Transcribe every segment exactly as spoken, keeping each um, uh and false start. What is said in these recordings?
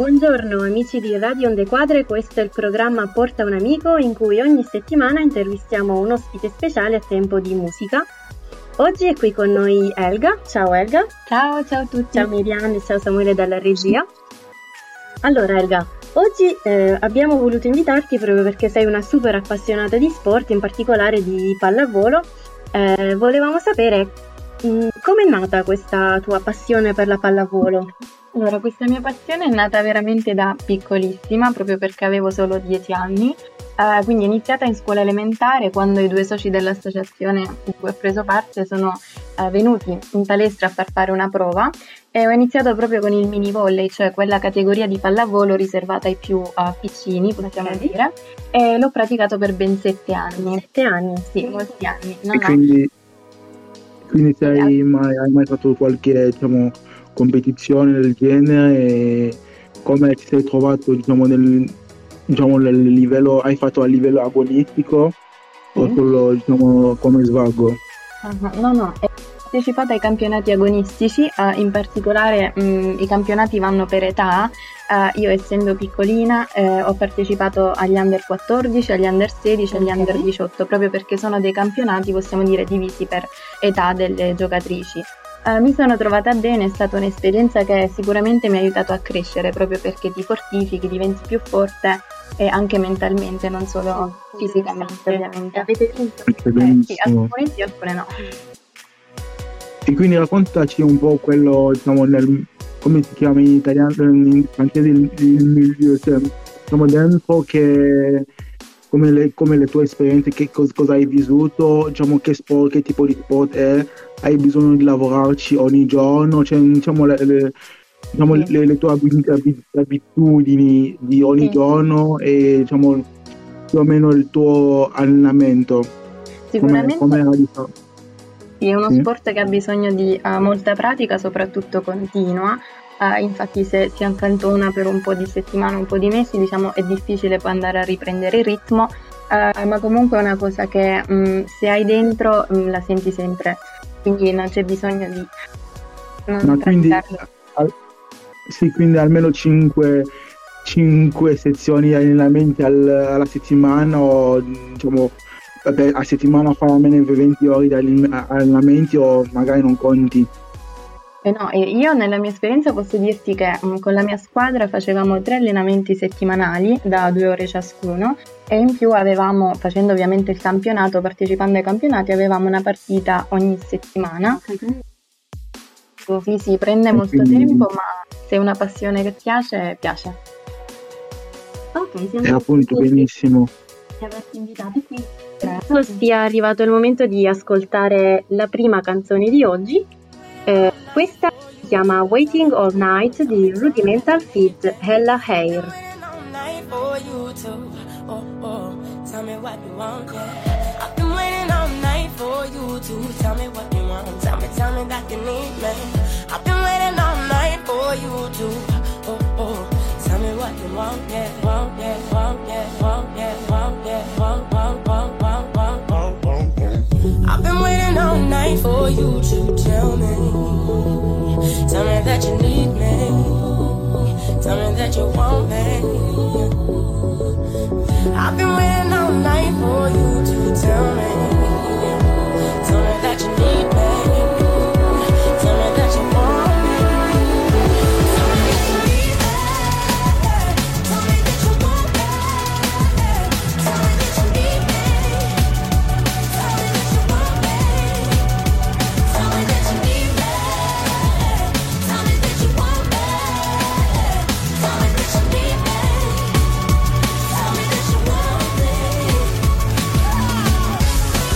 Buongiorno amici di Radio Onde Quadre, questo è il programma Porta un amico in cui ogni settimana intervistiamo un ospite speciale a tempo di musica. Oggi è qui con noi Elga. Ciao Elga. Ciao, ciao a tutti. Ciao Miriam e ciao Samuele dalla regia. Allora Elga, oggi eh, abbiamo voluto invitarti proprio perché sei una super appassionata di sport, in particolare di pallavolo. Eh, volevamo sapere mh, com'è nata questa tua passione per la pallavolo? Allora, questa mia passione è nata veramente da piccolissima, proprio perché avevo solo dieci anni, uh, quindi è iniziata in scuola elementare quando i due soci dell'associazione in cui ho preso parte sono uh, venuti in palestra a far fare una prova e ho iniziato proprio con il mini volley, cioè quella categoria di pallavolo riservata ai più uh, piccini, possiamo Ok. dire, e l'ho praticato per ben sette anni. Sette anni? Sì, molti anni. No, E no. quindi, quindi se hai mai, hai mai fatto qualche, diciamo, competizione del genere e come ti sei trovato, diciamo, nel, diciamo, nel livello, hai fatto a livello agonistico o Sì. solo, diciamo, come svago? Ah, no, no, ho partecipato ai campionati agonistici, eh, in particolare mh, i campionati vanno per età. Eh, io essendo piccolina eh, ho partecipato agli under quattordici, agli under sedici, agli Ok. under diciotto, proprio perché sono dei campionati, possiamo dire, divisi per età delle giocatrici. Eh, mi sono trovata bene, è stata un'esperienza che sicuramente mi ha aiutato a crescere, proprio perché ti fortifichi, diventi più forte e anche mentalmente, non solo fisicamente, E ovviamente. avete vinto? È Eh, sì, benissimo. alcune sì, alcune no. E quindi raccontaci un po' quello, diciamo, nel, come si chiama in italiano, in francese, il, il milieu, cioè, diciamo, dentro che, come le, come le tue esperienze, che cos- cosa hai vissuto, diciamo, che sport, che tipo di sport è, hai bisogno di lavorarci ogni giorno, cioè, diciamo, le, le- diciamo, Sì. le, le tue abi- abi- abitudini di ogni Sì. giorno e, diciamo, più o meno il tuo allenamento, come, Sicuramente come era di fa- sì, è uno Sì. sport che ha bisogno di eh, molta pratica, soprattutto continua. Eh, infatti se si accantona per un po' di settimane, un po' di mesi, diciamo è difficile poi andare a riprendere il ritmo, eh, ma comunque è una cosa che mh, se hai dentro mh, la senti sempre, quindi non c'è bisogno di non Ma quindi, praticarlo. al- sì, quindi almeno cinque sezioni di allenamenti al- alla settimana o diciamo vabbè, a settimana fai almeno venti ore di allen- allenamenti o magari non conti. Eh no, e io nella mia esperienza posso dirti che mh, con la mia squadra facevamo tre allenamenti settimanali da due ore ciascuno e in più avevamo, facendo ovviamente il campionato, partecipando ai campionati, avevamo una partita ogni settimana. Sì, sì, prende E molto quindi tempo, ma se è una passione che piace, piace. Ok, è siamo appunto felici benissimo. di averti invitato qui. Penso sia arrivato il momento di ascoltare la prima canzone di oggi. Eh, questa si chiama Waiting All Night di Rudimental feat. Hella Hair. All night for you to, oh, oh, tell me what you want, yeah. I've been waiting all night for you to tell me what you want. Tell me, tell me that you need me. I've been waiting all night for you to, oh, oh, tell me what you want, yeah. Want, yeah, want, yeah, want, yeah, want, yeah, want, want, want, want, want, want, want, want. I've been waiting all night for you to tell me, tell me that you need me. Tell me that you want me. I've been waiting all night for you to tell me. Tell me that you need me. Tell me that you want me. Tell me that you need me. Tell me that you want me. Tell me that you need me. Tell me that you want me. Tell me that you need me. Tell me that you want me. Tell me that you need me. Tell me that you want me.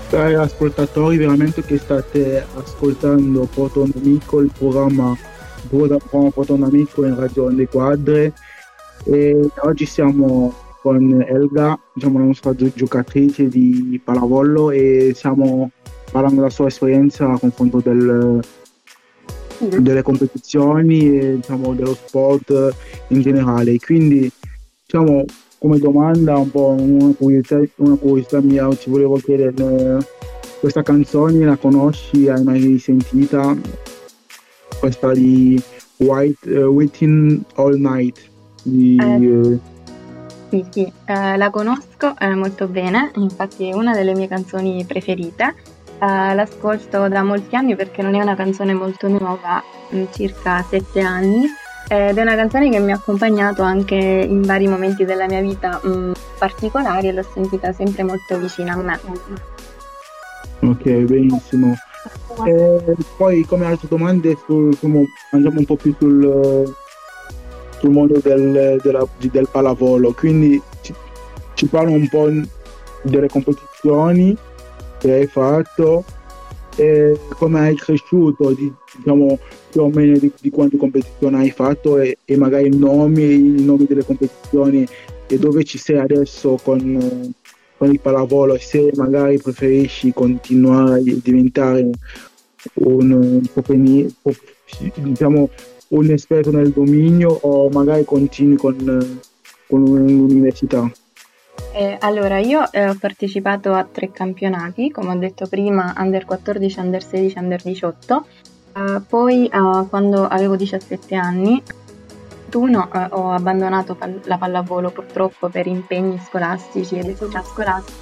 ai ascoltatori veramente che state ascoltando Proton Amico, il programma, il programma Proton Amico in Radio Onde Quadre, e oggi siamo con Elga, diciamo la nostra gio- giocatrice di pallavolo, e stiamo parlando della sua esperienza a confronto del, delle competizioni e diciamo dello sport in generale. Quindi diciamo come domanda un po' una curiosità, una curiosità mia, ci volevo chiedere, eh, questa canzone la conosci? Hai mai sentita? Questa di White, uh, Waiting All Night di, Eh, eh, Sì, sì, eh, la conosco eh, molto bene, infatti è una delle mie canzoni preferite. Eh, l'ascolto da molti anni perché non è una canzone molto nuova, mh, circa sette anni, ed è una canzone che mi ha accompagnato anche in vari momenti della mia vita mh, particolari, e l'ho sentita sempre molto vicina a me. ok, benissimo. E poi come altre domande sul, diciamo, andiamo un po' più sul, sul mondo del, della- di- del pallavolo, quindi ci, ci parlo un po' delle competizioni che hai fatto e come hai cresciuto, di- diciamo più o meno di, di quante competizioni hai fatto, e, e magari i nomi, i nomi delle competizioni, e dove ci sei adesso con, eh, con il pallavolo, e se magari preferisci continuare a diventare un, un profeni- prof- diciamo, un esperto nel dominio, o magari continui con, eh, con l'università. Eh, allora, io eh, ho partecipato a tre campionati, come ho detto prima, Under quattordici, Under sedici, Under diciotto. Eh, poi, eh, quando avevo diciassette anni, ventuno, eh, ho abbandonato pal- la pallavolo purtroppo per impegni scolastici ed extrascolastici.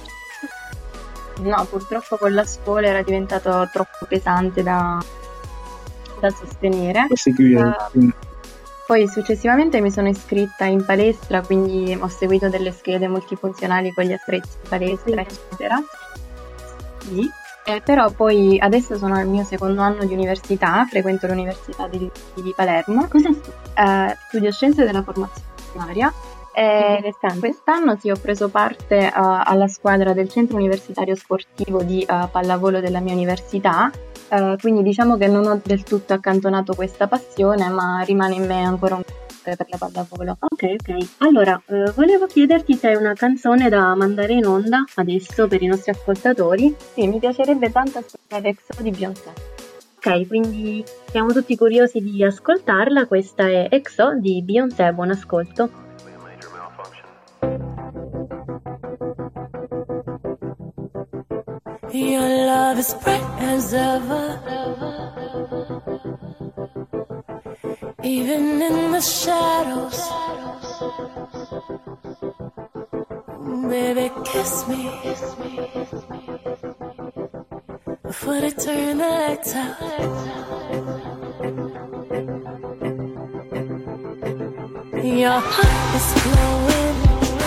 No, purtroppo con la scuola era diventato troppo pesante da, da sostenere. Per seguire. Eh, Poi successivamente mi sono iscritta in palestra, quindi ho seguito delle schede multifunzionali con gli attrezzi di palestra, eccetera. Sì. Eh, però poi adesso sono al mio secondo anno di università, frequento l'Università di, di Palermo. Cosa studi? Eh, studio scienze della formazione primaria. E Interessante. quest'anno sì, ho preso parte eh, alla squadra del centro universitario sportivo di eh, pallavolo della mia università. Eh, quindi diciamo che non ho del tutto accantonato questa passione, ma rimane in me ancora un cuore per la pallavolo. Ok, ok. Allora, eh, volevo chiederti se hai una canzone da mandare in onda adesso per i nostri ascoltatori. Sì, mi piacerebbe tanto ascoltare Exo di Beyoncé. Ok, quindi siamo tutti curiosi di ascoltarla. Questa è Exo di Beyoncé, buon ascolto. Your love is bright as ever, even in the shadows. Baby, kiss me before they turn the lights out. Your heart is glowing,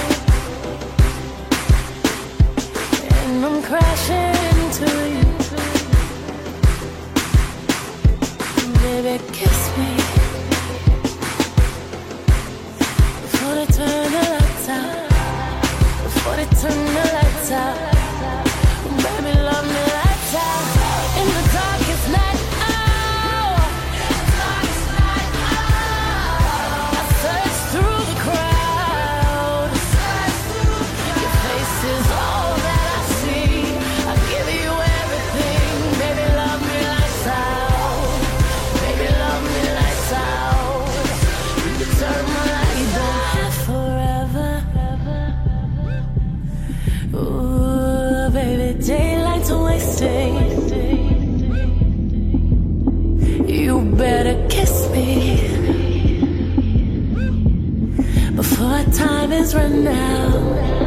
and I'm crashing into you. Baby, kiss me before they turn the lights out. Before they turn the lights out. Baby, love me lights out. In the darkest night, oh, I search through the crowd. Your face is all that I see. I give you everything. Baby, love me lights out. Baby, love me lights out. You can turn my lights on forever. Ooh, baby, daylight's wasting. You better kiss me before time is run out.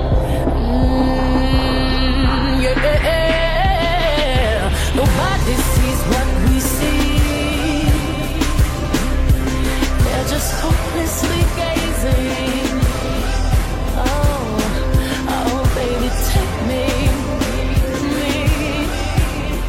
Mm, yeah. Nobody sees what we see. They're just hopelessly gazing. Oh, oh, baby, take me, me.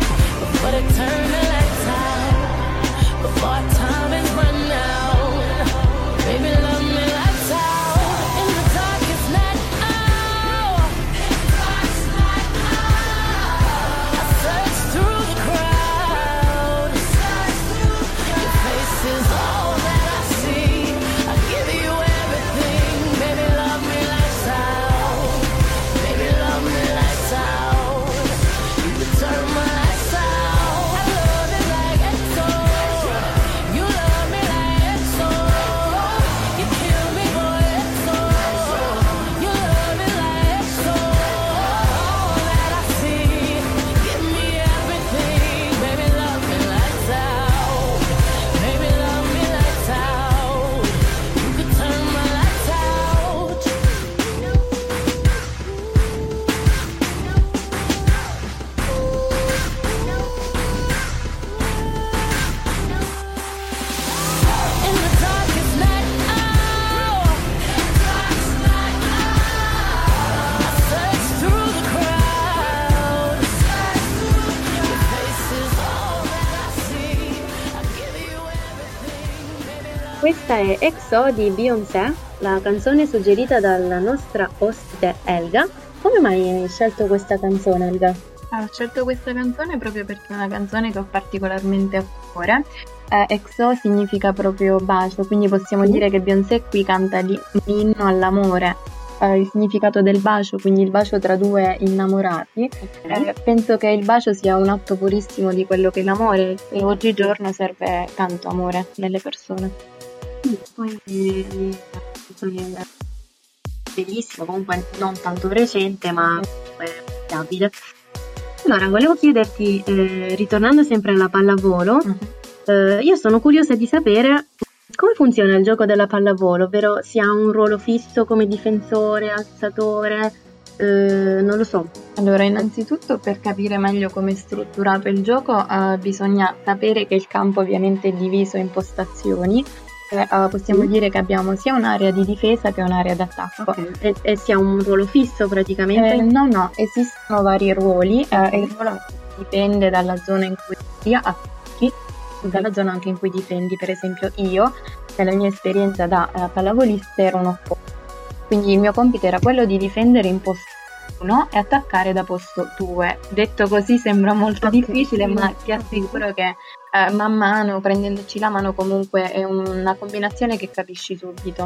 questa è X O di Beyoncé, la canzone suggerita dalla nostra ospite Elga. Come mai hai scelto questa canzone, Elga? Ho scelto questa canzone proprio perché è una canzone che ho particolarmente a cuore. Eh, X O significa proprio bacio, quindi possiamo dire che Beyoncé qui canta di- un inno all'amore. Eh, il significato del bacio, quindi il bacio tra due innamorati. Eh, penso che il bacio sia un atto purissimo di quello che è l'amore e oggigiorno serve tanto amore nelle persone. Sì, poi eh, canzone bellissima, comunque non tanto recente, ma comunque stabile. Allora, volevo chiederti, eh, ritornando sempre alla pallavolo, Mhm. eh, io sono curiosa di sapere come funziona il gioco della pallavolo, ovvero si ha un ruolo fisso come difensore, alzatore, eh, non lo so. Allora, innanzitutto per capire meglio come è strutturato il gioco, eh, bisogna sapere che il campo ovviamente è diviso in postazioni. Eh, eh, possiamo Sì. dire che abbiamo sia un'area di difesa che un'area d'attacco. E, e si ha un ruolo fisso praticamente? Eh, no, no, esistono vari ruoli eh, e il ruolo dipende dalla zona in cui si attacchi, dalla zona anche in cui difendi. Per esempio io, nella mia esperienza da eh, pallavolista, ero un opposto. Quindi il mio compito era quello di difendere in posto uno e attaccare da posto due. Detto così sembra molto Ok, difficile, sì. ma ti assicuro che eh, man mano, prendendoci la mano, comunque è una combinazione che capisci subito.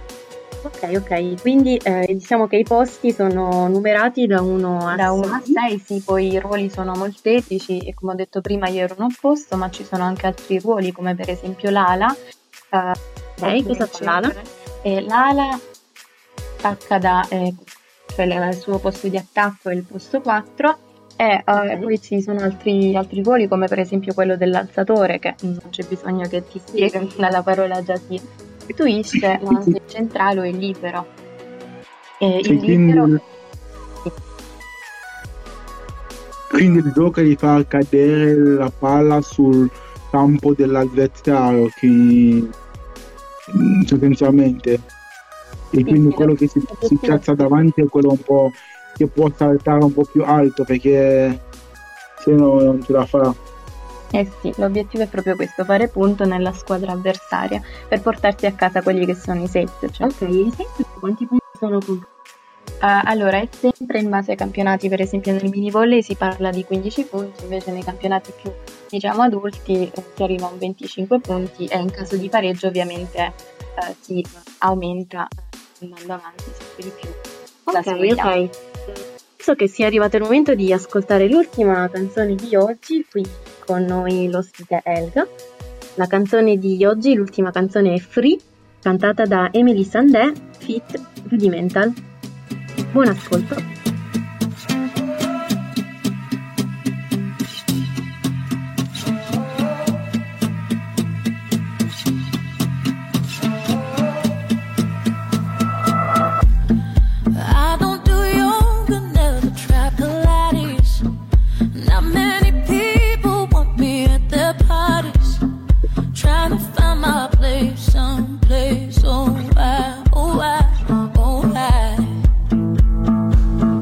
Ok, ok, quindi eh, diciamo che i posti sono numerati da uno a Da uno a sei. sei, sì, poi i ruoli sono molteplici e come ho detto prima io ero un opposto, ma ci sono anche altri ruoli come per esempio l'ala. eh, Ok, cosa fa l'ala? E l'ala attacca da, eh, cioè il il suo posto di attacco è il posto quattro e eh, Ok. poi ci sono altri, altri ruoli come per esempio quello dell'alzatore che non c'è bisogno che ti spieghi, dalla parola già si intuisce, ma anche il centrale o il libero. E Sì, il libero quindi, quindi il gioco di far cadere la palla sul campo dell'avversario, che, mm, sostanzialmente. E quindi sì, quello che si, si piazza davanti è quello un po' che può saltare un po' più alto, perché se no non ce la fa. Eh sì, l'obiettivo è proprio questo, fare punto nella squadra avversaria per portarsi a casa quelli che sono i set. Cioè. Ok, i set quanti punti sono con... Uh, allora, è sempre in base ai campionati, per esempio nel mini volley si parla di quindici punti, invece nei campionati più, diciamo, adulti eh, si arriva a un venticinque punti e in caso di pareggio ovviamente eh, si aumenta eh, andando avanti sempre di più la Ok, sfida. ok. Penso che sia arrivato il momento di ascoltare l'ultima canzone di oggi, qui con noi l'ospite Elga. La canzone di oggi, l'ultima canzone è Free, cantata da Emily Sandé, feat. Rudimental. Buon ascolto. I don't do yoga, never tried Pilates. Not many people want me at their parties. Trying to find my place, someplace. Oh, why, oh, why, oh, why?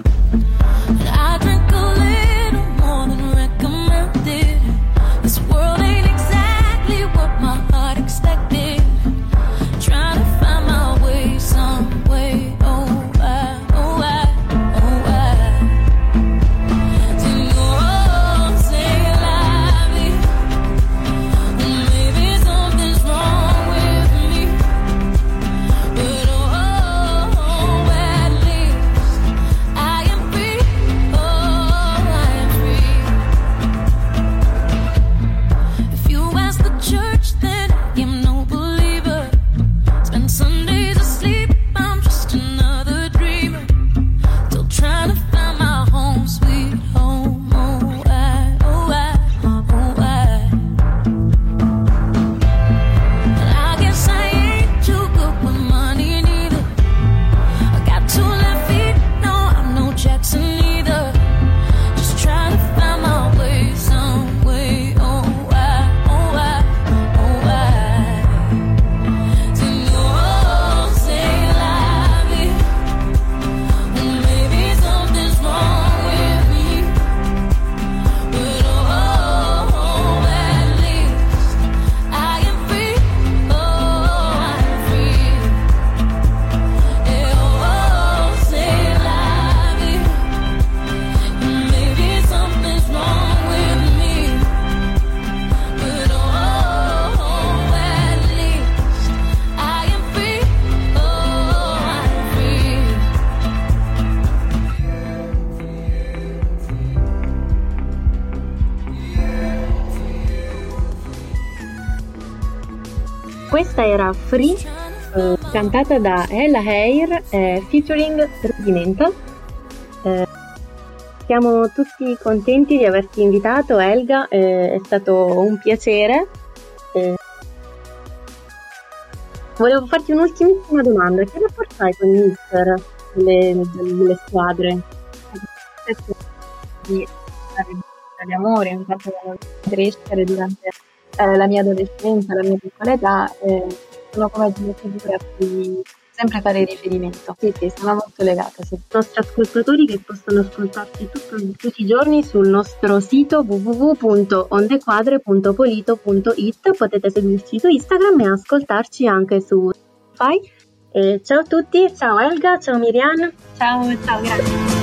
Questa era Free, eh, cantata da Ella Hair, eh, featuring Rudimental. Eh, siamo tutti contenti di averti invitato, Elga, eh, è stato un piacere. Eh, volevo farti un'ultimissima domanda: che rapporto hai con il mister delle, delle squadre? Di di amore, mi ha fatto crescere durante eh, la mia adolescenza, la mia piccola età, eh, sono come delle figure a cui sempre fare riferimento. Sì, sì, sono molto legata. Sì. I nostri ascoltatori che possono ascoltarci tutto, tutti i giorni sul nostro sito w w w punto ondequadre punto polito punto i t, potete seguirci su Instagram e ascoltarci anche su Spotify. E ciao a tutti, ciao Elga, ciao Miriam. Ciao, ciao, grazie.